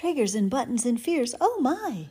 triggers and buttons and fears. Oh my.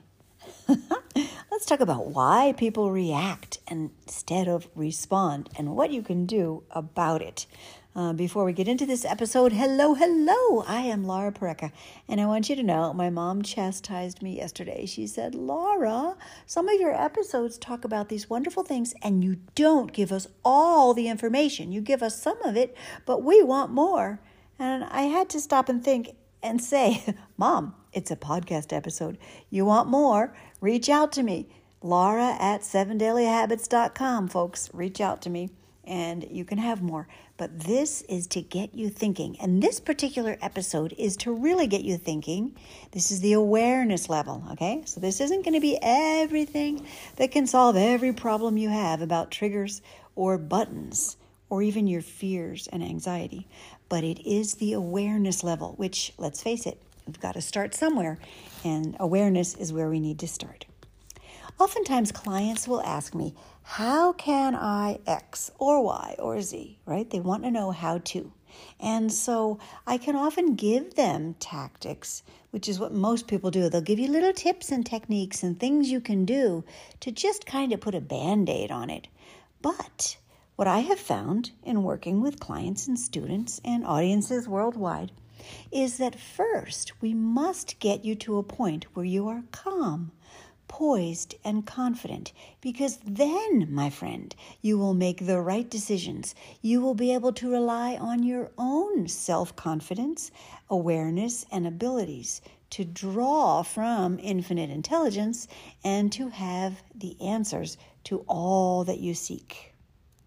Let's talk about why people react instead of respond and what you can do about it. Before we get into this episode, hello. I am Laura Pareca, and I want you to know my mom chastised me yesterday. She said, Laura, some of your episodes talk about these wonderful things, and you don't give us all the information. You give us some of it, but we want more. And I had to stop and think and say, Mom, it's a podcast episode. You want more? Reach out to me. Laura at 7dailyhabits.com, folks. Reach out to me and you can have more. But this is to get you thinking. And this particular episode is to really get you thinking. This is the awareness level, okay? So this isn't going to be everything that can solve every problem you have about triggers or buttons or even your fears and anxiety. But it is the awareness level, which, let's face it, we've got to start somewhere. And awareness is where we need to start. Oftentimes, clients will ask me, how can I X or Y or Z, right? They want to know how to. And so I can often give them tactics, which is what most people do. They'll give you little tips and techniques and things you can do to just kind of put a Band-Aid on it. But what I have found in working with clients and students and audiences worldwide is that first we must get you to a point where you are calm, poised, and confident, because then, my friend, you will make the right decisions. You will be able to rely on your own self-confidence, awareness, and abilities to draw from infinite intelligence and to have the answers to all that you seek.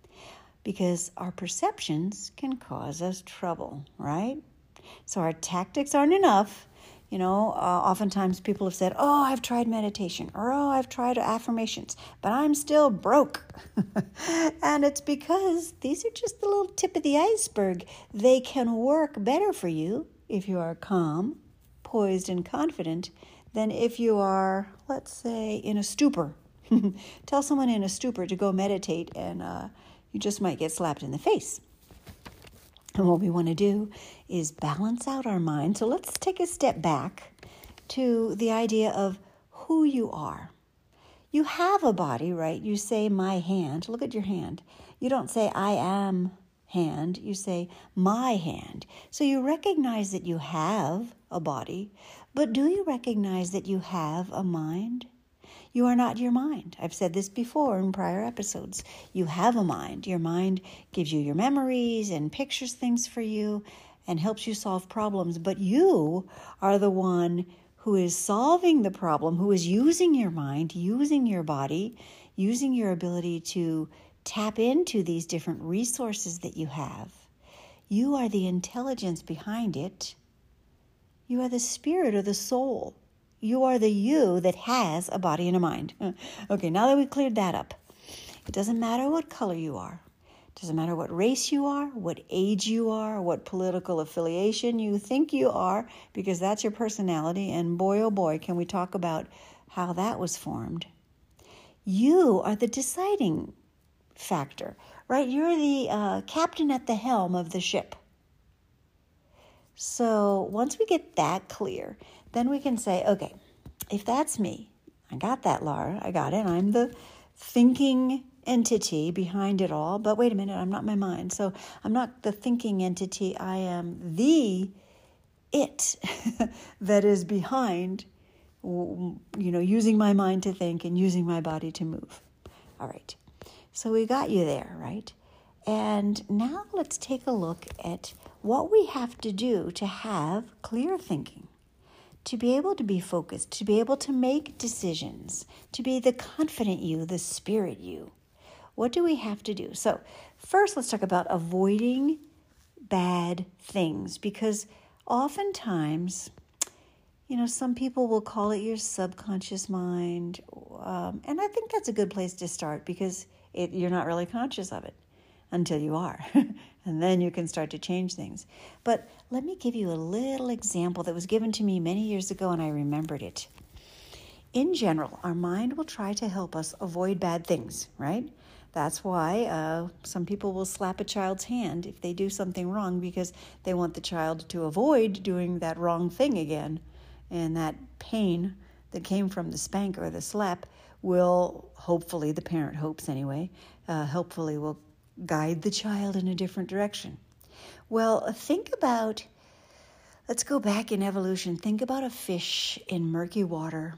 Because our perceptions can cause us trouble, right? So our tactics aren't enough. Oftentimes people have said, oh, I've tried meditation, or oh, I've tried affirmations, but I'm still broke. And it's because these are just the little tip of the iceberg. They can work better for you if you are calm, poised, and confident than if you are, let's say, in a stupor. Tell someone in a stupor to go meditate and you just might get slapped in the face. And what we want to do is balance out our mind. So let's take a step back to the idea of who you are. You have a body, right? You say, my hand. Look at your hand. You don't say, I am hand. You say, my hand. So you recognize that you have a body, but do you recognize that you have a mind? You are not your mind. I've said this before in prior episodes. You have a mind. Your mind gives you your memories and pictures things for you and helps you solve problems. But you are the one who is solving the problem, who is using your mind, using your body, using your ability to tap into these different resources that you have. You are the intelligence behind it. You are the spirit or the soul. You are the you that has a body and a mind. Okay, now that we've cleared that up, it doesn't matter what color you are. It doesn't matter what race you are, what age you are, what political affiliation you think you are, because that's your personality. And boy, oh boy, can we talk about how that was formed. You are the deciding factor, right? You're the captain at the helm of the ship. So once we get that clear, then we can say, okay, if that's me, I got that, Laura, I got it. I'm the thinking entity behind it all. But wait a minute, I'm not my mind. So I'm not the thinking entity. I am the it that is behind, using my mind to think and using my body to move. All right. So we got you there, right? And now let's take a look at what we have to do to have clear thinking, to be able to be focused, to be able to make decisions, to be the confident you, the spirit you. What do we have to do? So first, let's talk about avoiding bad things, because oftentimes, some people will call it your subconscious mind. And I think that's a good place to start, because you're not really conscious of it until you are. And then you can start to change things. But let me give you a little example that was given to me many years ago, and I remembered it. In general, our mind will try to help us avoid bad things, right? That's why some people will slap a child's hand if they do something wrong, because they want the child to avoid doing that wrong thing again. and that pain that came from the spank or the slap will hopefully, the parent hopes anyway, hopefully will guide the child in a different direction. Well, let's go back in evolution. Think about a fish in murky water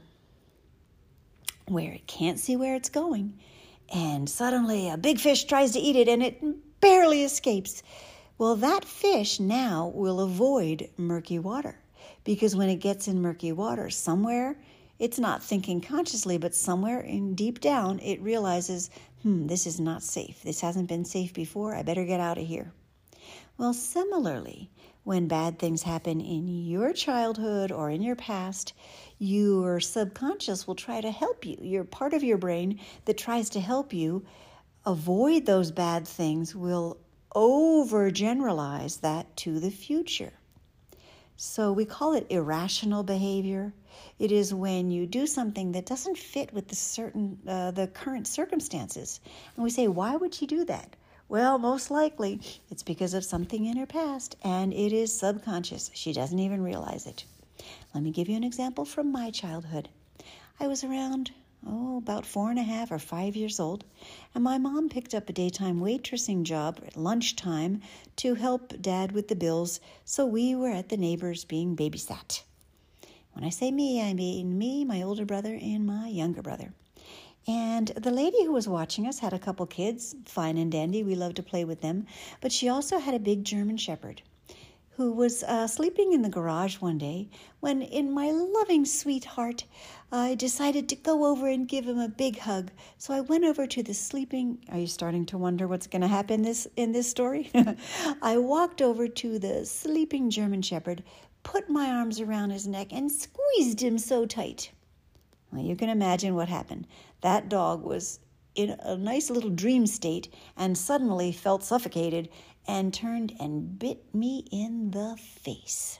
where it can't see where it's going, and suddenly a big fish tries to eat it and it barely escapes. Well, that fish now will avoid murky water, because when it gets in murky water, somewhere, it's not thinking consciously, but somewhere in deep down, it realizes, this is not safe. This hasn't been safe before. I better get out of here. Well, similarly, when bad things happen in your childhood or in your past, your subconscious will try to help you. Your part of your brain that tries to help you avoid those bad things will overgeneralize that to the future. So we call it irrational behavior. It is when you do something that doesn't fit with the current circumstances. And we say, why would she do that? Well, most likely it's because of something in her past, and it is subconscious. She doesn't even realize it. Let me give you an example from my childhood. I was around, about 4.5 or 5 years old, and my mom picked up a daytime waitressing job at lunchtime to help Dad with the bills, so we were at the neighbors being babysat. When I say me, I mean me, my older brother, and my younger brother. And the lady who was watching us had a couple kids, fine and dandy. We loved to play with them. But she also had a big German Shepherd who was sleeping in the garage one day when, in my loving sweet heart, I decided to go over and give him a big hug. So I went over to the sleeping... Are you starting to wonder what's going to happen in this story? I walked over to the sleeping German Shepherd, put my arms around his neck, and squeezed him so tight. Well, you can imagine what happened. That dog was in a nice little dream state and suddenly felt suffocated and turned and bit me in the face.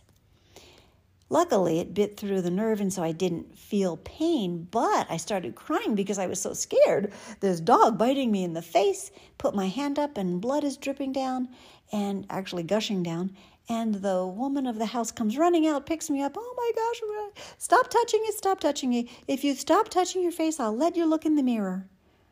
Luckily, it bit through the nerve, and so I didn't feel pain, but I started crying because I was so scared. This dog biting me in the face, put my hand up, and blood is dripping down, and actually gushing down. And the woman of the house comes running out, picks me up. Oh my gosh, stop touching it, stop touching it. If you stop touching your face, I'll let you look in the mirror.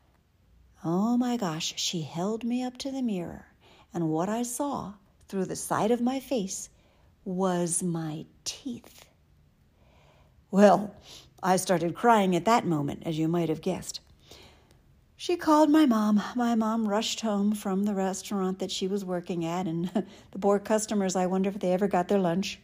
Oh my gosh, she held me up to the mirror. And what I saw through the side of my face was my teeth. Well, I started crying at that moment, as you might have guessed. She called my mom. My mom rushed home from the restaurant that she was working at, and the poor customers, I wonder if they ever got their lunch.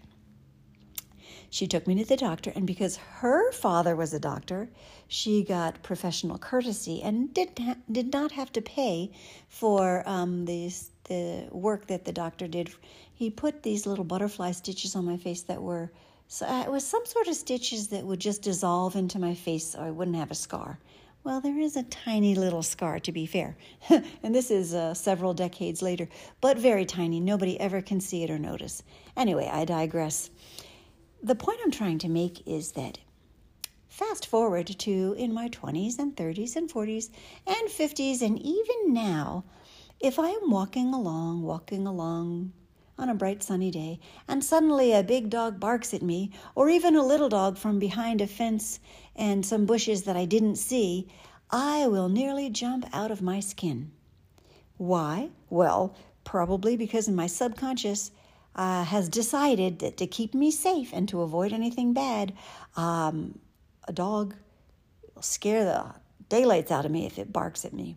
She took me to the doctor, and because her father was a doctor, she got professional courtesy and did not have to pay for the work that the doctor did. He put these little butterfly stitches on my face that were, it was some sort of stitches that would just dissolve into my face so I wouldn't have a scar. Well, there is a tiny little scar, to be fair, and this is several decades later, but very tiny. Nobody ever can see it or notice. Anyway, I digress. The point I'm trying to make is that fast forward to in my 20s and 30s and 40s and 50s, and even now, if I am walking along on a bright sunny day, and suddenly a big dog barks at me, or even a little dog from behind a fence and some bushes that I didn't see, I will nearly jump out of my skin. Why? Well, probably because my subconscious has decided that to keep me safe and to avoid anything bad, a dog will scare the daylights out of me if it barks at me.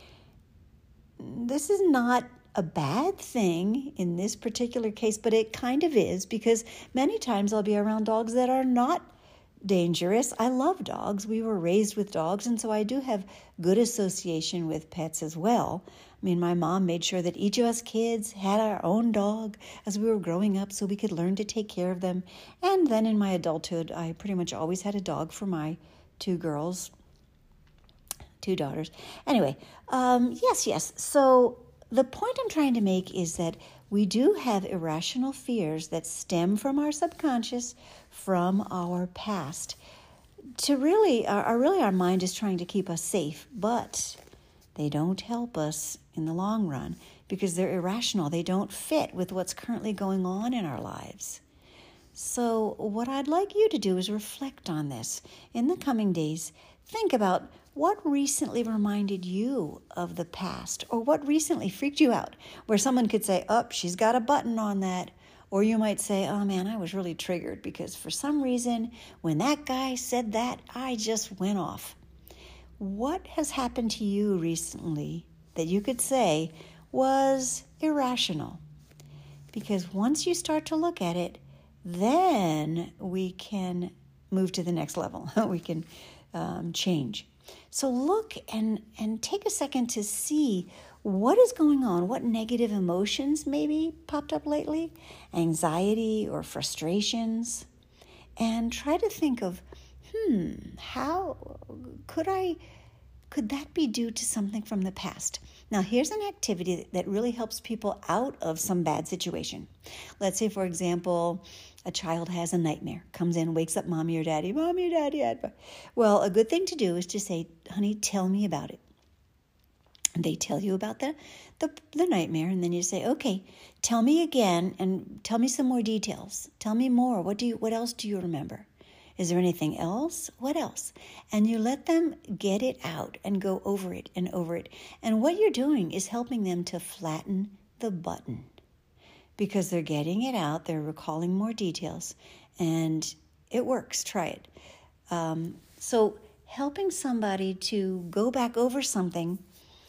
This is not a bad thing in this particular case, but it kind of is, because many times I'll be around dogs that are not dangerous. I love dogs. We were raised with dogs, and so I do have good association with pets as well. I mean, my mom made sure that each of us kids had our own dog as we were growing up so we could learn to take care of them. And then in my adulthood, I pretty much always had a dog for my two daughters. Anyway, yes. So the point I'm trying to make is that we do have irrational fears that stem from our subconscious, from our past. Our mind is trying to keep us safe, but they don't help us in the long run because they're irrational. They don't fit with what's currently going on in our lives. So what I'd like you to do is reflect on this. In the coming days, think about what recently reminded you of the past, or what recently freaked you out, where someone could say, oh, she's got a button on that. Or you might say, oh man, I was really triggered because for some reason, when that guy said that, I just went off. What has happened to you recently that you could say was irrational? Because once you start to look at it, then we can move to the next level. We can change. So look and take a second to see what is going on, what negative emotions maybe popped up lately, anxiety or frustrations, and try to think of, how could that be due to something from the past? Now, here's an activity that really helps people out of some bad situation. Let's say, for example, a child has a nightmare, comes in, wakes up mommy or daddy. Well, a good thing to do is to say, honey, tell me about it. And they tell you about the nightmare, and then you say, okay, tell me again and tell me some more details. Tell me more. What else do you remember? Is there anything else? What else? And you let them get it out and go over it and over it. And what you're doing is helping them to flatten the button because they're getting it out. They're recalling more details, and it works. Try it. So helping somebody to go back over something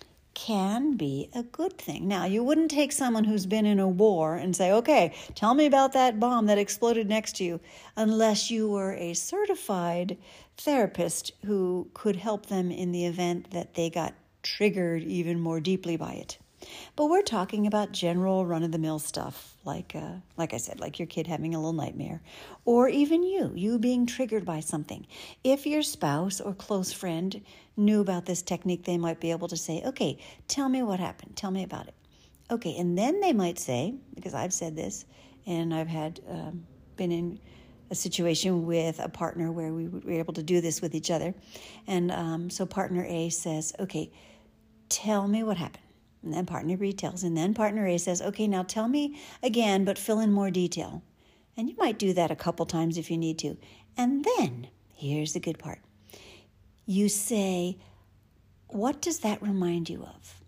can be a good thing. Now, you wouldn't take someone who's been in a war and say, okay, tell me about that bomb that exploded next to you, unless you were a certified therapist who could help them in the event that they got triggered even more deeply by it. But we're talking about general run-of-the-mill stuff, like I said, like your kid having a little nightmare, or even you being triggered by something. If your spouse or close friend knew about this technique, they might be able to say, okay, tell me what happened. Tell me about it. Okay, and then they might say, because I've said this, and I've had been in a situation with a partner where we were able to do this with each other. And so partner A says, okay, tell me what happened. And then partner B tells, and then partner A says, okay, now tell me again, but fill in more detail. And you might do that a couple times if you need to. And then, here's the good part. You say, what does that remind you of?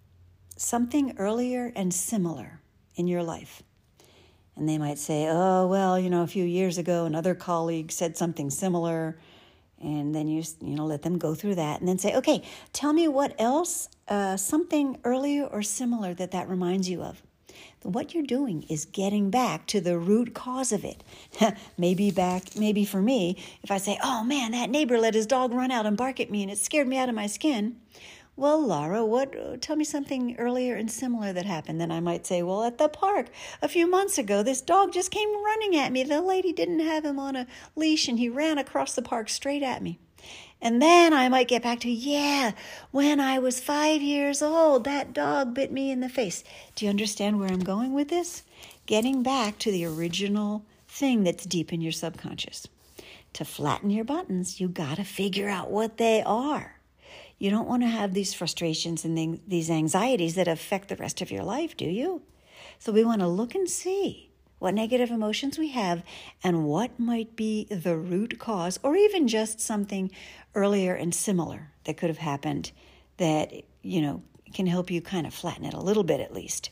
Something earlier and similar in your life. And they might say, oh, well, a few years ago, another colleague said something similar. And then you let them go through that and then say, okay, tell me what else, something earlier or similar that reminds you of. What you're doing is getting back to the root cause of it. Maybe for me, if I say, oh man, that neighbor let his dog run out and bark at me and it scared me out of my skin. Well, Laura, tell me something earlier and similar that happened. Then I might say, well, at the park a few months ago, this dog just came running at me. The lady didn't have him on a leash and he ran across the park straight at me. And then I might get back to, when I was 5 years old, that dog bit me in the face. Do you understand where I'm going with this? Getting back to the original thing that's deep in your subconscious. To flatten your buttons, you got to figure out what they are. You don't want to have these frustrations and these anxieties that affect the rest of your life, do you? So we want to look and see what negative emotions we have and what might be the root cause, or even just something earlier and similar that could have happened that, can help you kind of flatten it a little bit at least.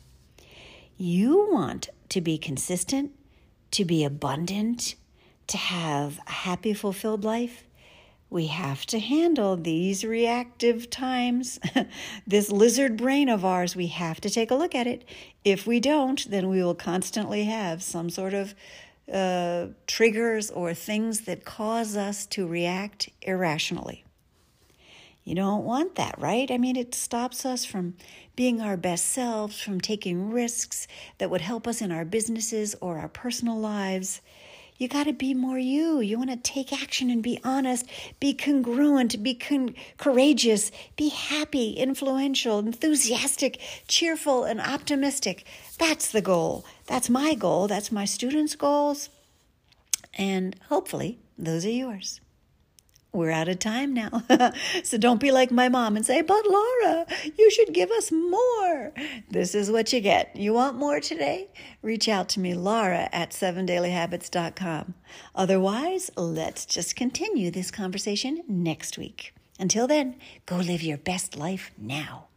You want to be consistent, to be abundant, to have a happy, fulfilled life. We have to handle these reactive times. This lizard brain of ours, we have to take a look at it. If we don't, then we will constantly have some sort of triggers or things that cause us to react irrationally. You don't want that, right? I mean, it stops us from being our best selves, from taking risks that would help us in our businesses or our personal lives. You got to be more you. You want to take action and be honest, be congruent, be courageous, be happy, influential, enthusiastic, cheerful, and optimistic. That's the goal. That's my goal. That's my students' goals. And hopefully, those are yours. we're out of time now. So don't be like my mom and say, but Laura, you should give us more. This is what you get. You want more today? Reach out to me, Laura at 7dailyhabits.com. Otherwise, let's just continue this conversation next week. Until then, go live your best life now.